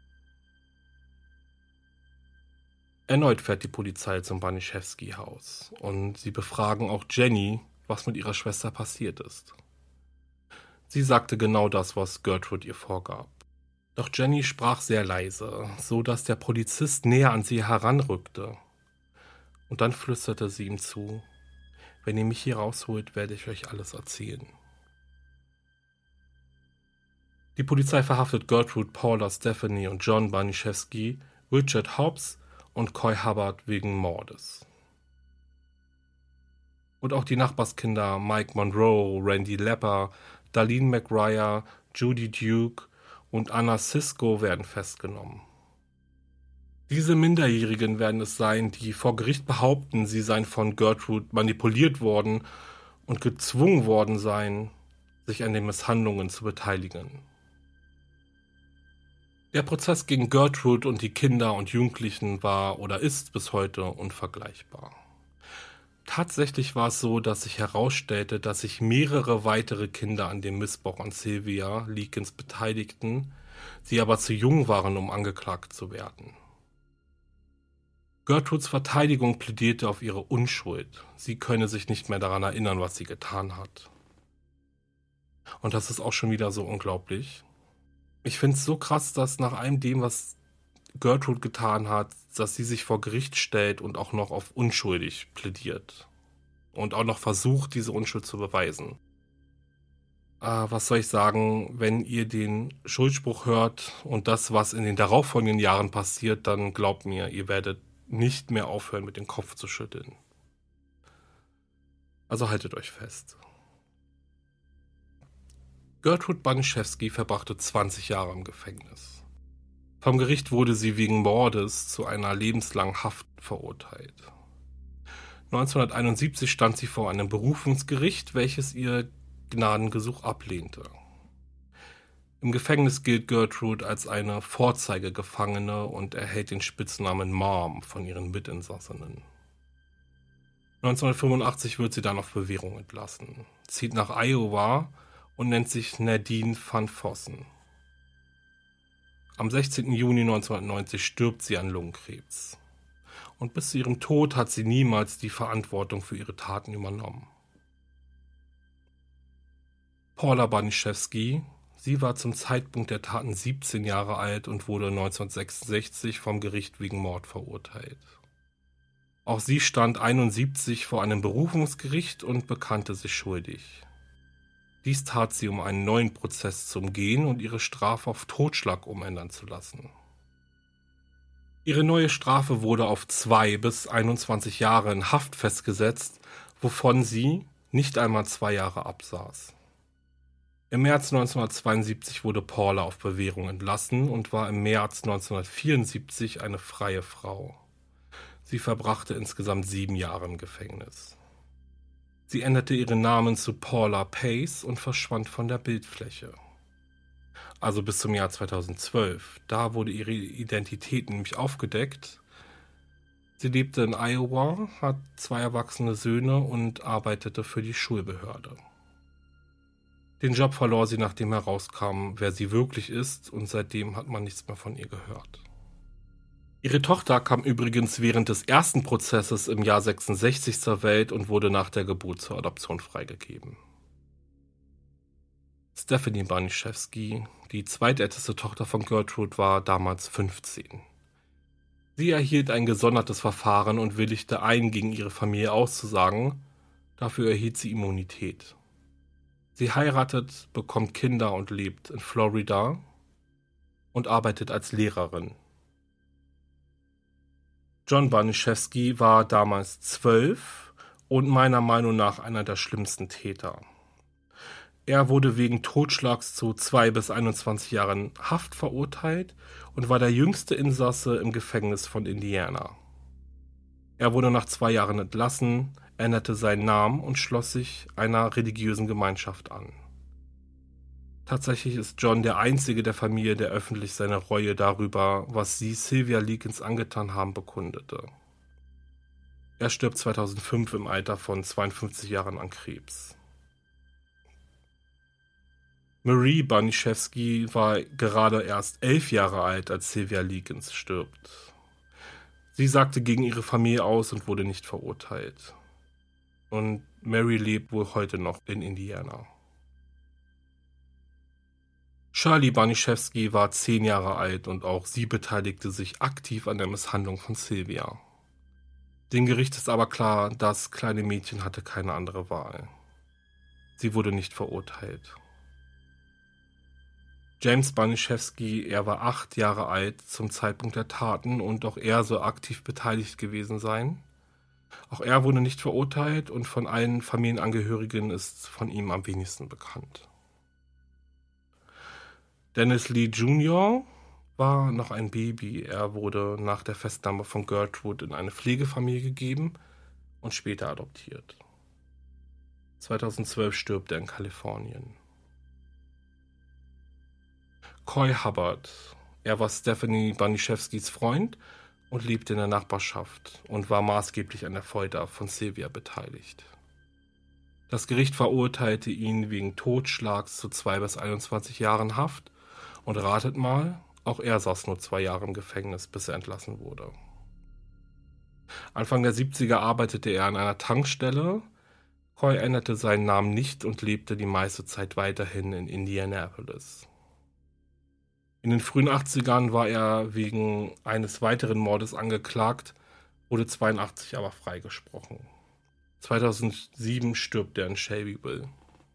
Erneut fährt die Polizei zum Baniszewski-Haus und sie befragen auch Jenny, was mit ihrer Schwester passiert ist. Sie sagte genau das, was Gertrude ihr vorgab. Doch Jenny sprach sehr leise, so dass der Polizist näher an sie heranrückte. Und dann flüsterte sie ihm zu: Wenn ihr mich hier rausholt, werde ich euch alles erzählen. Die Polizei verhaftet Gertrude, Paula, Stephanie und John Baniszewski, Richard Hobbs und Coy Hubbard wegen Mordes. Und auch die Nachbarskinder Mike Monroe, Randy Lepper, Darlene McGuire, Judy Duke und Anna Cisco werden festgenommen. Diese Minderjährigen werden es sein, die vor Gericht behaupten, sie seien von Gertrude manipuliert worden und gezwungen worden seien, sich an den Misshandlungen zu beteiligen. Der Prozess gegen Gertrude und die Kinder und Jugendlichen war oder ist bis heute unvergleichbar. Tatsächlich war es so, dass sich herausstellte, dass sich mehrere weitere Kinder an dem Missbrauch an Sylvia Likens beteiligten, sie aber zu jung waren, um angeklagt zu werden. Gertrudes Verteidigung plädierte auf ihre Unschuld. Sie könne sich nicht mehr daran erinnern, was sie getan hat. Und das ist auch schon wieder so unglaublich. Ich finde es so krass, dass nach allem dem, was Gertrude getan hat, dass sie sich vor Gericht stellt und auch noch auf unschuldig plädiert. Und auch noch versucht, diese Unschuld zu beweisen. Äh, was soll ich sagen, wenn ihr den Schuldspruch hört und das, was in den darauffolgenden Jahren passiert, dann glaubt mir, ihr werdet nicht mehr aufhören, mit dem Kopf zu schütteln. Also haltet euch fest. Gertrude Baniszewski verbrachte zwanzig Jahre im Gefängnis. Vom Gericht wurde sie wegen Mordes zu einer lebenslangen Haft verurteilt. neunzehnhunderteinundsiebzig stand sie vor einem Berufungsgericht, welches ihr Gnadengesuch ablehnte. Im Gefängnis gilt Gertrude als eine Vorzeigegefangene und erhält den Spitznamen Mom von ihren Mitinsassinnen. neunzehnhundertfünfundachtzig wird sie dann auf Bewährung entlassen, zieht nach Iowa und nennt sich Nadine van Vossen. Am sechzehnten Juni neunzehnhundertneunzig stirbt sie an Lungenkrebs. Und bis zu ihrem Tod hat sie niemals die Verantwortung für ihre Taten übernommen. Paula Baniszewski, sie war zum Zeitpunkt der Taten siebzehn Jahre alt und wurde neunzehnhundertsechsundsechzig vom Gericht wegen Mord verurteilt. Auch sie stand einundsiebzig vor einem Berufungsgericht und bekannte sich schuldig. Dies tat sie, um einen neuen Prozess zu umgehen und ihre Strafe auf Totschlag umändern zu lassen. Ihre neue Strafe wurde auf zwei bis einundzwanzig Jahre in Haft festgesetzt, wovon sie nicht einmal zwei Jahre absaß. Im März neunzehnhundertzweiundsiebzig wurde Paula auf Bewährung entlassen und war im März neunzehnhundertvierundsiebzig eine freie Frau. Sie verbrachte insgesamt sieben Jahre im Gefängnis. Sie änderte ihren Namen zu Paula Pace und verschwand von der Bildfläche. Also bis zum Jahr zweitausendzwölf. Da wurde ihre Identität nämlich aufgedeckt. Sie lebte in Iowa, hat zwei erwachsene Söhne und arbeitete für die Schulbehörde. Den Job verlor sie, nachdem herauskam, wer sie wirklich ist, und seitdem hat man nichts mehr von ihr gehört. Ihre Tochter kam übrigens während des ersten Prozesses im Jahr sechsundsechzig zur Welt und wurde nach der Geburt zur Adoption freigegeben. Stephanie Baniszewski, die zweitälteste Tochter von Gertrude, war damals fünfzehn. Sie erhielt ein gesondertes Verfahren und willigte ein, gegen ihre Familie auszusagen. Dafür erhielt sie Immunität. Sie heiratet, bekommt Kinder und lebt in Florida. und arbeitet als Lehrerin. John Baniszewski war damals zwölf und meiner Meinung nach einer der schlimmsten Täter. Er wurde wegen Totschlags zu zwei bis einundzwanzig Jahren Haft verurteilt und war der jüngste Insasse im Gefängnis von Indiana. Er wurde nach zwei Jahren entlassen, änderte seinen Namen und schloss sich einer religiösen Gemeinschaft an. Tatsächlich ist John der einzige der Familie, der öffentlich seine Reue darüber, was sie Sylvia Likens angetan haben, bekundete. Er stirbt zweitausendfünf im Alter von zweiundfünfzig Jahren an Krebs. Marie Baniszewski war gerade erst elf Jahre alt, als Sylvia Likens stirbt. Sie sagte gegen ihre Familie aus und wurde nicht verurteilt. Und Mary lebt wohl heute noch in Indiana. Shirley Baniszewski war zehn Jahre alt und auch sie beteiligte sich aktiv an der Misshandlung von Sylvia. Dem Gericht ist aber klar, das kleine Mädchen hatte keine andere Wahl. Sie wurde nicht verurteilt. James Baniszewski, er war acht Jahre alt zum Zeitpunkt der Taten und auch er soll aktiv beteiligt gewesen sein. Auch er wurde nicht verurteilt und von allen Familienangehörigen ist von ihm am wenigsten bekannt. Dennis Lee Junior war noch ein Baby. Er wurde nach der Festnahme von Gertrude in eine Pflegefamilie gegeben und später adoptiert. zweitausendzwölf stirbt er in Kalifornien. Coy Hubbard. Er war Stephanie Baniszewskis Freund und lebte in der Nachbarschaft und war maßgeblich an der Folter von Sylvia beteiligt. Das Gericht verurteilte ihn wegen Totschlags zu zwei bis einundzwanzig Jahren Haft und ratet mal, auch er saß nur zwei Jahre im Gefängnis, bis er entlassen wurde. Anfang der siebziger arbeitete er an einer Tankstelle. Coy änderte seinen Namen nicht und lebte die meiste Zeit weiterhin in Indianapolis. In den frühen achtzigern war er wegen eines weiteren Mordes angeklagt, wurde zweiundachtzig aber freigesprochen. zweitausendsieben stirbt er in Shelbyville.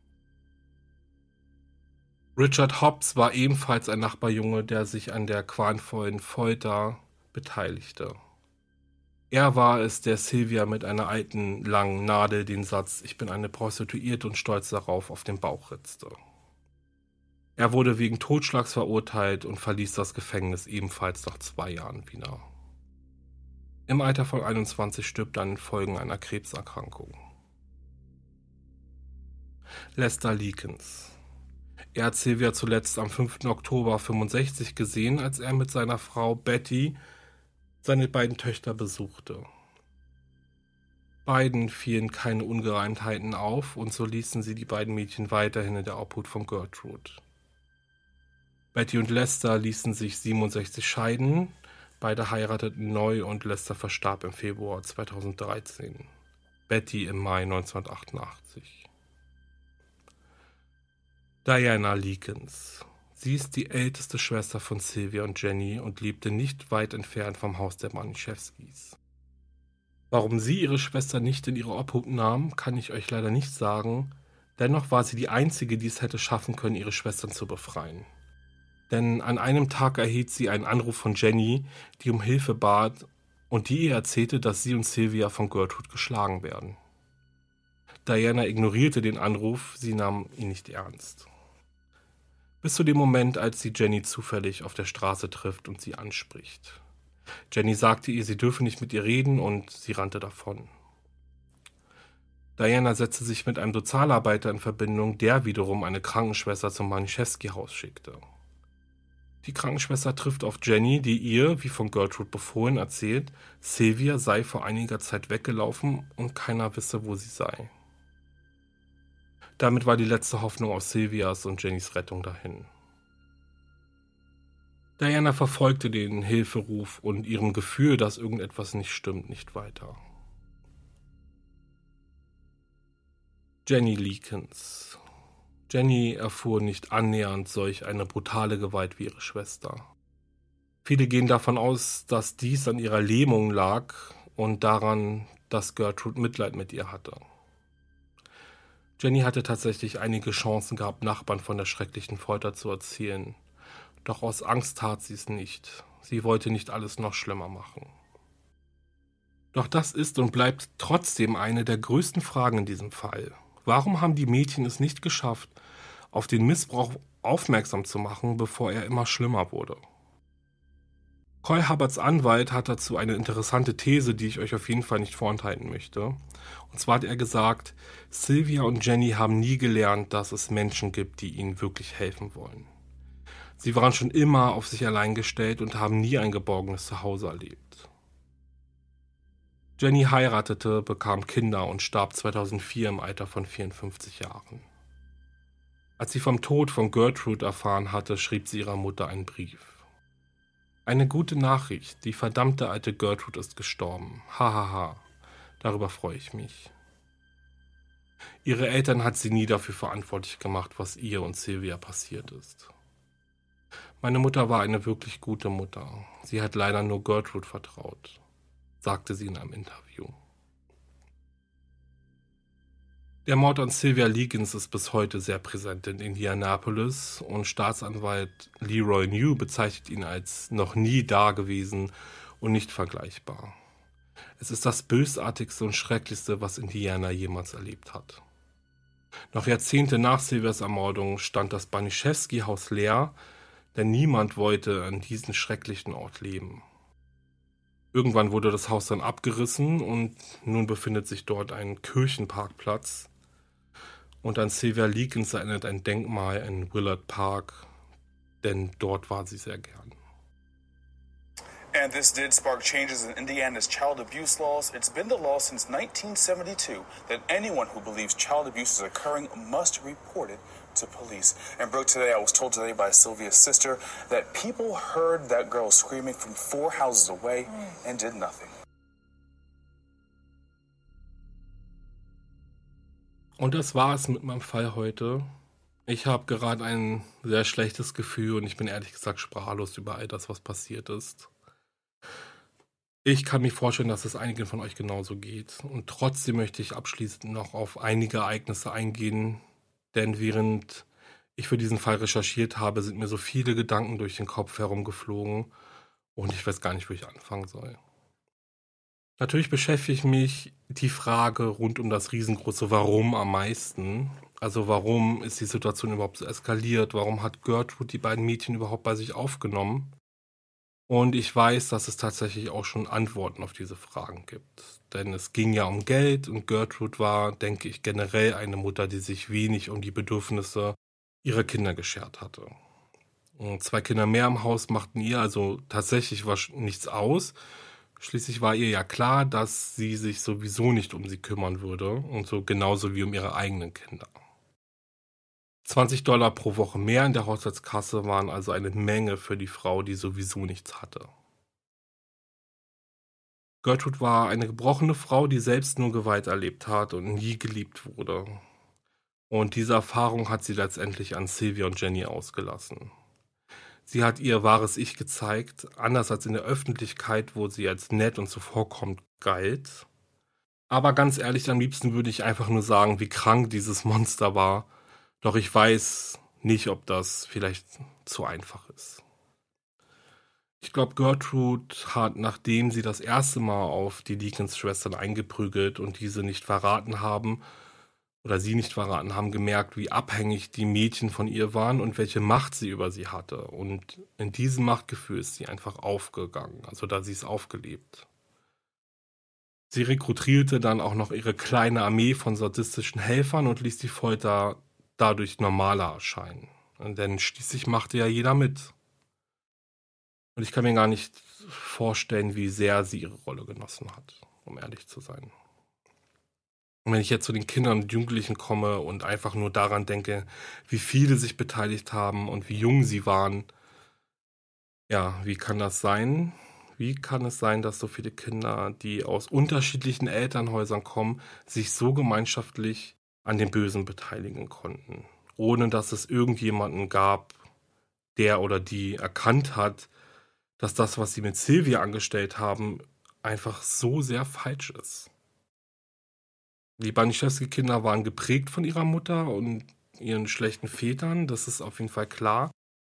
Richard Hobbs war ebenfalls ein Nachbarjunge, der sich an der qualvollen Folter beteiligte. Er war es, der Sylvia mit einer alten, langen Nadel den Satz „Ich bin eine Prostituierte und stolz darauf" auf den Bauch ritzte. Er wurde wegen Totschlags verurteilt und verließ das Gefängnis ebenfalls nach zwei Jahren wieder. Im Alter von einundzwanzig stirbt er an den Folgen einer Krebserkrankung. Lester Likens. Er hat Sylvia zuletzt am fünften Oktober fünfundsechzig gesehen, als er mit seiner Frau Betty seine beiden Töchter besuchte. Beiden fielen keine Ungereimtheiten auf und so ließen sie die beiden Mädchen weiterhin in der Obhut von Gertrude. Betty und Lester ließen sich siebenundsechzig scheiden, beide heirateten neu und Lester verstarb im Februar zweitausenddreizehn. Betty im Mai neunzehnhundertachtundachtzig. Diana Likens. Sie ist die älteste Schwester von Sylvia und Jenny und lebte nicht weit entfernt vom Haus der Baniszewskis. Warum sie ihre Schwester nicht in ihre Obhut nahm, kann ich euch leider nicht sagen. Dennoch war sie die einzige, die es hätte schaffen können, ihre Schwestern zu befreien. Denn an einem Tag erhielt sie einen Anruf von Jenny, die um Hilfe bat und die ihr erzählte, dass sie und Sylvia von Gertrude geschlagen werden. Diana ignorierte den Anruf, sie nahm ihn nicht ernst. Bis zu dem Moment, als sie Jenny zufällig auf der Straße trifft und sie anspricht. Jenny sagte ihr, sie dürfe nicht mit ihr reden und sie rannte davon. Diana setzte sich mit einem Sozialarbeiter in Verbindung, der wiederum eine Krankenschwester zum Baniszewski-Haus schickte. Die Krankenschwester trifft auf Jenny, die ihr, wie von Gertrude befohlen, erzählt, Sylvia sei vor einiger Zeit weggelaufen und keiner wisse, wo sie sei. Damit war die letzte Hoffnung auf Sylvias und Jennys Rettung dahin. Diana verfolgte den Hilferuf und ihrem Gefühl, dass irgendetwas nicht stimmt, nicht weiter. Jenny Likens. Jenny erfuhr nicht annähernd solch eine brutale Gewalt wie ihre Schwester. Viele gehen davon aus, dass dies an ihrer Lähmung lag und daran, dass Gertrude Mitleid mit ihr hatte. Jenny hatte tatsächlich einige Chancen gehabt, Nachbarn von der schrecklichen Folter zu erzählen. Doch aus Angst tat sie es nicht. Sie wollte nicht alles noch schlimmer machen. Doch das ist und bleibt trotzdem eine der größten Fragen in diesem Fall. Warum haben die Mädchen es nicht geschafft, auf den Missbrauch aufmerksam zu machen, bevor er immer schlimmer wurde? Roy Hubbards Anwalt hat dazu eine interessante These, die ich euch auf jeden Fall nicht vorenthalten möchte. Und zwar hat er gesagt, Sylvia und Jenny haben nie gelernt, dass es Menschen gibt, die ihnen wirklich helfen wollen. Sie waren schon immer auf sich allein gestellt und haben nie ein geborgenes Zuhause erlebt. Jenny heiratete, bekam Kinder und starb zweitausendvier im Alter von vierundfünfzig Jahren. Als sie vom Tod von Gertrude erfahren hatte, schrieb sie ihrer Mutter einen Brief. Eine gute Nachricht, die verdammte alte Gertrude ist gestorben. Hahaha, ha, ha. Darüber freue ich mich. Ihre Eltern hat sie nie dafür verantwortlich gemacht, was ihr und Sylvia passiert ist. Meine Mutter war eine wirklich gute Mutter. Sie hat leider nur Gertrude vertraut, sagte sie in einem Interview. Der Mord an Sylvia Likens ist bis heute sehr präsent in Indianapolis und Staatsanwalt Leroy New bezeichnet ihn als noch nie dagewesen und nicht vergleichbar. Es ist das bösartigste und schrecklichste, was Indiana jemals erlebt hat. Noch Jahrzehnte nach Sylvias Ermordung stand das Baniszewski-Haus leer, denn niemand wollte an diesem schrecklichen Ort leben. Irgendwann wurde das Haus dann abgerissen und nun befindet sich dort ein Kirchenparkplatz. Und an Sylvia Likens erinnert ein Denkmal in Willard Park, denn dort war sie sehr gern. And this did spark changes in Indiana's child abuse laws. It's been the law since nineteen seventy-two that anyone who believes child abuse is occurring must report it to police. And Brooke, today I was told today by Sylvia's sister that people heard that girl screaming from four houses away and did nothing. Und das war es mit meinem Fall heute. Ich habe gerade ein sehr schlechtes Gefühl und ich bin ehrlich gesagt sprachlos über all das, was passiert ist. Ich kann mir vorstellen, dass es einigen von euch genauso geht. Und trotzdem möchte ich abschließend noch auf einige Ereignisse eingehen, denn während ich für diesen Fall recherchiert habe, sind mir so viele Gedanken durch den Kopf herumgeflogen und ich weiß gar nicht, wo ich anfangen soll. Natürlich beschäftigt mich die Frage rund um das riesengroße Warum am meisten. Also warum ist die Situation überhaupt so eskaliert? Warum hat Gertrude die beiden Mädchen überhaupt bei sich aufgenommen? Und ich weiß, dass es tatsächlich auch schon Antworten auf diese Fragen gibt. Denn es ging ja um Geld und Gertrude war, denke ich, generell eine Mutter, die sich wenig um die Bedürfnisse ihrer Kinder geschert hatte. Und zwei Kinder mehr im Haus machten ihr also tatsächlich nichts aus. Schließlich war ihr ja klar, dass sie sich sowieso nicht um sie kümmern würde und so genauso wie um ihre eigenen Kinder. zwanzig Dollar pro Woche mehr in der Haushaltskasse waren also eine Menge für die Frau, die sowieso nichts hatte. Gertrude war eine gebrochene Frau, die selbst nur Gewalt erlebt hat und nie geliebt wurde. Und diese Erfahrung hat sie letztendlich an Sylvia und Jenny ausgelassen. Sie hat ihr wahres Ich gezeigt, anders als in der Öffentlichkeit, wo sie als nett und zuvorkommend galt. Aber ganz ehrlich, am liebsten würde ich einfach nur sagen, wie krank dieses Monster war. Doch ich weiß nicht, ob das vielleicht zu einfach ist. Ich glaube, Gertrude hat, nachdem sie das erste Mal auf die Likens-Schwestern eingeprügelt und diese nicht verraten haben, oder sie nicht verraten haben, gemerkt, wie abhängig die Mädchen von ihr waren und welche Macht sie über sie hatte. Und in diesem Machtgefühl ist sie einfach aufgegangen, also da sie es aufgelebt. Sie rekrutierte dann auch noch ihre kleine Armee von sadistischen Helfern und ließ die Folter dadurch normaler erscheinen. Denn schließlich machte ja jeder mit. Und ich kann mir gar nicht vorstellen, wie sehr sie ihre Rolle genossen hat, um ehrlich zu sein. Und wenn ich jetzt zu den Kindern und Jugendlichen komme und einfach nur daran denke, wie viele sich beteiligt haben und wie jung sie waren, ja, wie kann das sein? Wie kann es sein, dass so viele Kinder, die aus unterschiedlichen Elternhäusern kommen, sich so gemeinschaftlich an dem Bösen beteiligen konnten, ohne dass es irgendjemanden gab, der oder die erkannt hat, dass das, was sie mit Sylvia angestellt haben, einfach so sehr falsch ist. Die Baniszewski-Kinder waren geprägt von ihrer Mutter und ihren schlechten Vätern, das ist auf jeden Fall klar.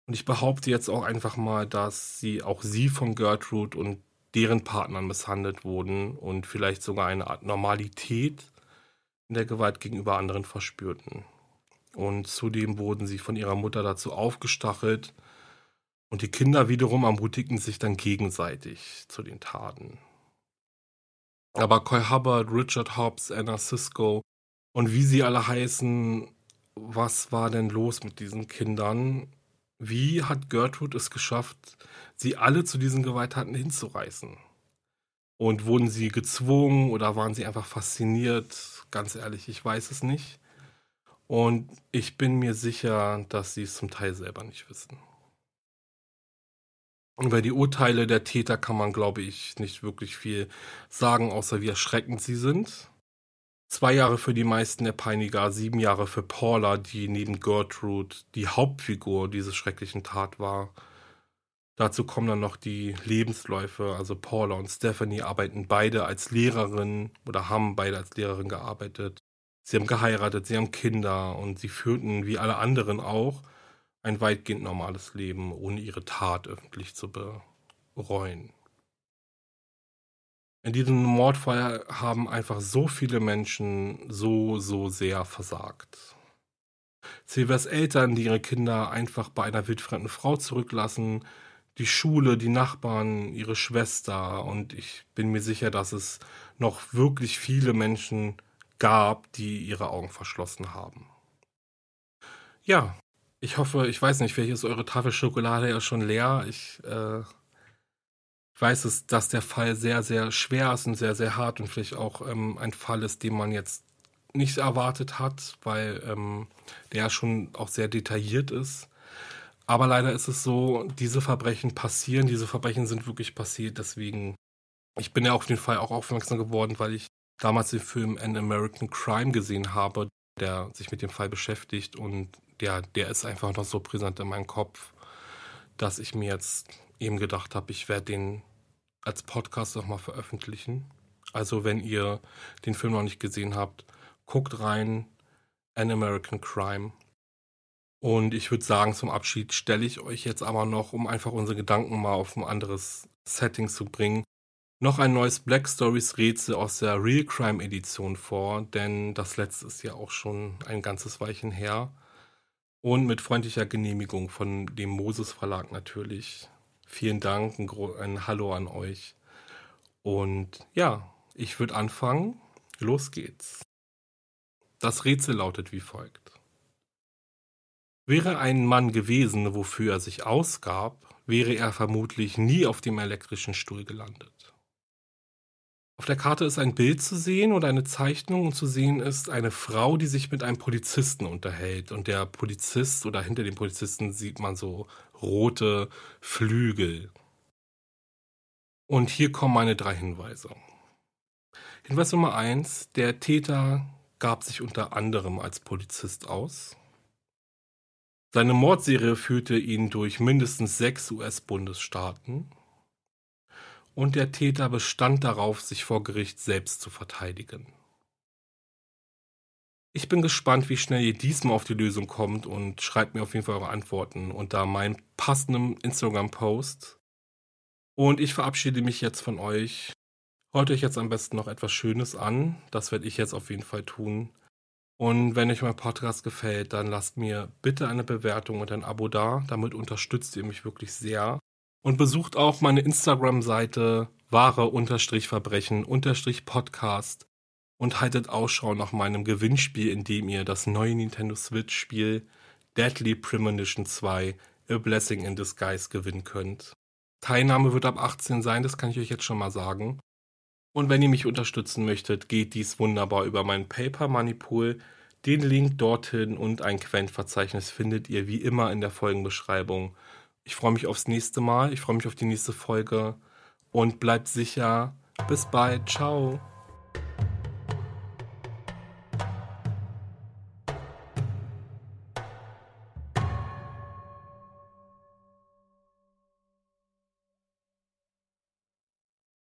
Und ich behaupte jetzt auch einfach mal, dass sie auch sie von Gertrude und deren Partnern misshandelt wurden und vielleicht sogar eine Art Normalität in der Gewalt gegenüber anderen verspürten. Und zudem wurden sie von ihrer Mutter dazu aufgestachelt und die Kinder wiederum ermutigten sich dann gegenseitig zu den Taten. Aber Coy Hubbard, Richard Hobbs, Anna Cisco und wie sie alle heißen, was war denn los mit diesen Kindern? Wie hat Gertrude es geschafft, sie alle zu diesen Gewalttaten hinzureißen? Und wurden sie gezwungen oder waren sie einfach fasziniert? Ganz ehrlich, ich weiß es nicht. Und ich bin mir sicher, dass sie es zum Teil selber nicht wissen. Über die Urteile der Täter kann man, glaube ich, nicht wirklich viel sagen, außer wie erschreckend sie sind. Zwei Jahre für die meisten der Peiniger, sieben Jahre für Paula, die neben Gertrude die Hauptfigur dieser schrecklichen Tat war. Dazu kommen dann noch die Lebensläufe, also Paula und Stephanie arbeiten beide als Lehrerin oder haben beide als Lehrerin gearbeitet. Sie haben geheiratet, sie haben Kinder und sie führten, wie alle anderen auch, ein weitgehend normales Leben, ohne ihre Tat öffentlich zu bereuen. In diesem Mordfall haben einfach so viele Menschen so, so sehr versagt. Silvers Eltern, die ihre Kinder einfach bei einer wildfremden Frau zurücklassen, die Schule, die Nachbarn, ihre Schwester, und ich bin mir sicher, dass es noch wirklich viele Menschen gab, die ihre Augen verschlossen haben. Ja, ich hoffe, ich weiß nicht, vielleicht ist eure Tafel Schokolade ja schon leer. Ich äh, weiß es, dass der Fall sehr, sehr schwer ist und sehr, sehr hart und vielleicht auch ähm, ein Fall ist, den man jetzt nicht erwartet hat, weil ähm, der schon auch sehr detailliert ist. Aber leider ist es so, diese Verbrechen passieren, diese Verbrechen sind wirklich passiert, deswegen, ich bin ja auf den Fall auch aufmerksam geworden, weil ich damals den Film An American Crime gesehen habe, der sich mit dem Fall beschäftigt und der, der ist einfach noch so präsent in meinem Kopf, dass ich mir jetzt eben gedacht habe, ich werde den als Podcast nochmal veröffentlichen. Also wenn ihr den Film noch nicht gesehen habt, guckt rein, An American Crime. Und ich würde sagen, zum Abschied stelle ich euch jetzt aber noch, um einfach unsere Gedanken mal auf ein anderes Setting zu bringen, noch ein neues Black Stories Rätsel aus der Real Crime Edition vor, denn das letzte ist ja auch schon ein ganzes Weilchen her. Und mit freundlicher Genehmigung von dem Moses Verlag natürlich. Vielen Dank, ein, Gro- ein Hallo an euch. Und ja, ich würde anfangen. Los geht's. Das Rätsel lautet wie folgt. Wäre ein Mann gewesen, wofür er sich ausgab, wäre er vermutlich nie auf dem elektrischen Stuhl gelandet. Auf der Karte ist ein Bild zu sehen oder eine Zeichnung und zu sehen ist eine Frau, die sich mit einem Polizisten unterhält. Und der Polizist oder hinter dem Polizisten sieht man so rote Flügel. Und hier kommen meine drei Hinweise. Hinweis Nummer eins, der Täter gab sich unter anderem als Polizist aus. Seine Mordserie führte ihn durch mindestens sechs U S-Bundesstaaten. Und der Täter bestand darauf, sich vor Gericht selbst zu verteidigen. Ich bin gespannt, wie schnell ihr diesmal auf die Lösung kommt und schreibt mir auf jeden Fall eure Antworten unter meinem passenden Instagram-Post. Und ich verabschiede mich jetzt von euch. Hört euch jetzt am besten noch etwas Schönes an. Das werde ich jetzt auf jeden Fall tun. Und wenn euch mein Podcast gefällt, dann lasst mir bitte eine Bewertung und ein Abo da. Damit unterstützt ihr mich wirklich sehr. Und besucht auch meine Instagram-Seite wahre-verbrechen-podcast und haltet Ausschau nach meinem Gewinnspiel, in dem ihr das neue Nintendo Switch-Spiel Deadly Premonition zwei A Blessing in Disguise gewinnen könnt. Teilnahme wird ab achtzehn sein, das kann ich euch jetzt schon mal sagen. Und wenn ihr mich unterstützen möchtet, geht dies wunderbar über meinen Paper Money Pool. Den Link dorthin und ein Quellenverzeichnis findet ihr wie immer in der Folgenbeschreibung. Ich freue mich aufs nächste Mal, ich freue mich auf die nächste Folge und bleibt sicher. Bis bald, ciao.